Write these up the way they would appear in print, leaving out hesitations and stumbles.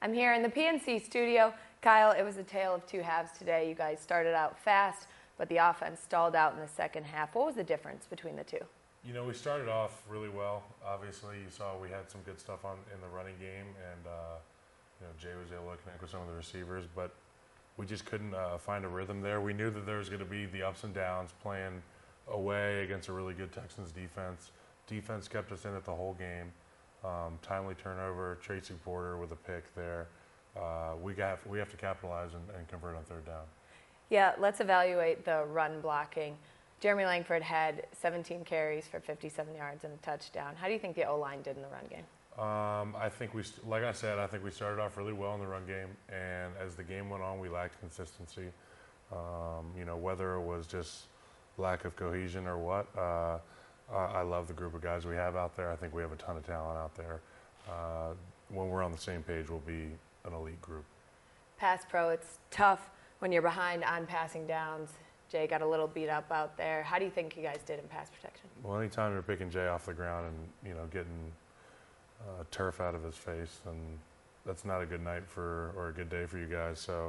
I'm here in the PNC studio. Kyle, it was a tale of two halves today. You guys started out fast, but the offense stalled out in the second half. What was the difference between the two? You know, we started off really well. Obviously, you saw we had some good stuff in the running game, and Jay was able to connect with some of the receivers, but we just couldn't find a rhythm there. We knew that there was going to be the ups and downs playing away against a really good Texans defense. Defense kept us in it the whole game. Timely turnover, Tracy Porter with a pick there. We have to capitalize and convert on third down. Yeah, let's evaluate the run blocking. Jeremy Langford had 17 carries for 57 yards and a touchdown. How do you think the O-line did in the run game? I think like I said, I think we started off really well in the run game, and as the game went on, we lacked consistency. Whether it was just lack of cohesion or what. I love the group of guys we have out there. I think we have a ton of talent out there. When we're on the same page, we'll be an elite group. Pass pro, it's tough when you're behind on passing downs. Jay got a little beat up out there. How do you think you guys did in pass protection? Well, anytime you're picking Jay off the ground and getting turf out of his face, and that's not a good night or a good day for you guys. So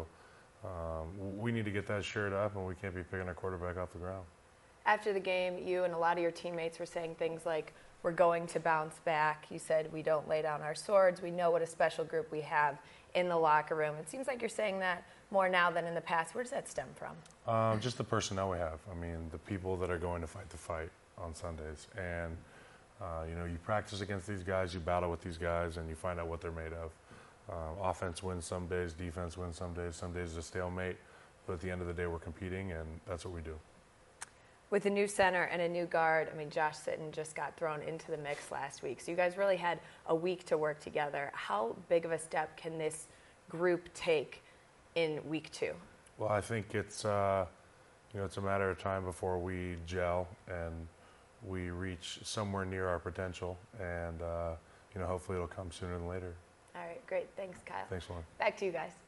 we need to get that shirt up, and we can't be picking our quarterback off the ground. After the game, you and a lot of your teammates were saying things like, we're going to bounce back. You said, we don't lay down our swords. We know what a special group we have in the locker room. It seems like you're saying that more now than in the past. Where does that stem from? Just the personnel we have. I mean, the people that are going to fight the fight on Sundays. And, you practice against these guys, you battle with these guys, and you find out what they're made of. Offense wins some days, defense wins some days it's a stalemate. But at the end of the day, we're competing, and that's what we do. With a new center and a new guard, Josh Sitton just got thrown into the mix last week. So you guys really had a week to work together. How big of a step can this group take in week 2? Well, I think it's it's a matter of time before we gel and we reach somewhere near our potential. And hopefully it'll come sooner than later. All right, great. Thanks, Kyle. Thanks, Lauren. Back to you guys.